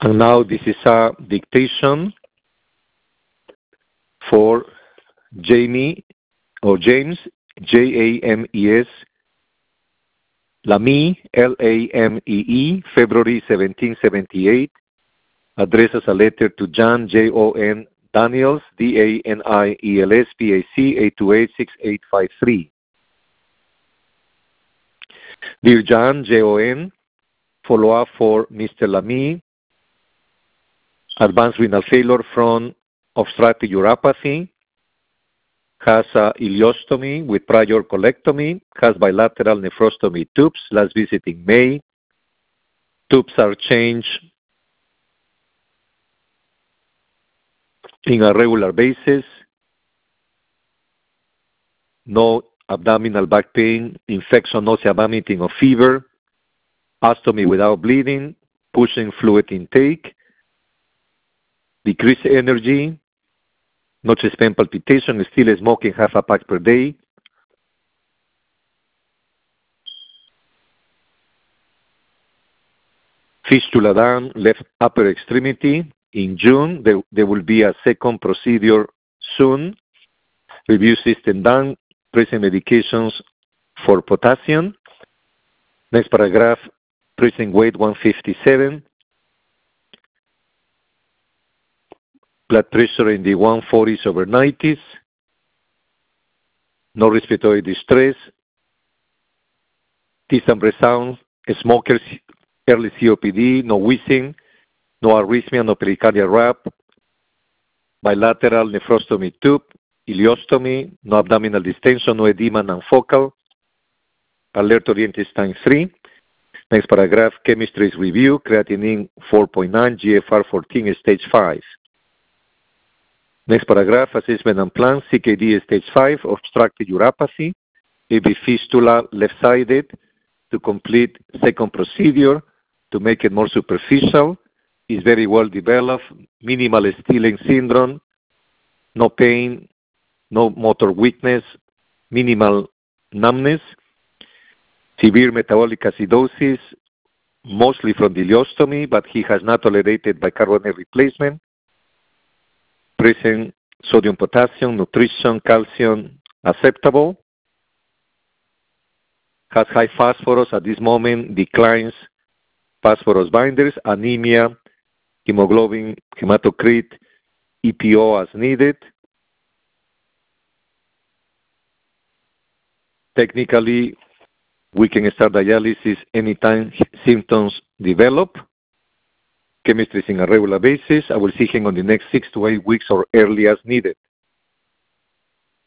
And now this is a dictation for Jamie or James, James, Lamee, Lamee, February 1778, addresses a letter to John, Jon Daniels, Daniels, PAC, 828-6853. Dear John, Jon, follow-up for Mr. Lamee, advanced renal failure from obstructive uropathy, has ileostomy with prior colectomy, has bilateral nephrostomy tubes, last visit in May. Tubes are changed in a regular basis. No abdominal back pain, infection, nausea, vomiting, or fever. Ostomy without bleeding, pushing fluid intake. Decreased energy. No chest pain, palpitation, still smoking half a pack per day. Fistula down, left upper extremity. In June, there will be a second procedure soon. Review system done. Present medications for potassium. Next paragraph, present weight 157. Blood pressure in the 140s over 90s. No respiratory distress. Timbre sound. Smokers, early COPD, no wheezing, no arrhythmia, no pericardial rap. Bilateral nephrostomy tube, ileostomy, no abdominal distension, no edema, non-focal. Alert oriented time 3. Next paragraph, chemistry is review, creatinine 4.9, GFR 14, stage 5. Next paragraph, assessment and plan, CKD stage 5, obstructive uropathy, AV fistula left-sided, to complete second procedure, to make it more superficial, is very well developed, minimal Stilling syndrome, no pain, no motor weakness, minimal numbness, severe metabolic acidosis, mostly from the ileostomy, but he has not tolerated bicarbonate replacement. Present sodium, potassium, nutrition, calcium, acceptable. Has high phosphorus at this moment, declines phosphorus binders, anemia, hemoglobin, hematocrit, EPO as needed. Technically, we can start dialysis anytime symptoms develop. Chemistry is in a regular basis. I will see him on the next 6 to 8 weeks or early as needed.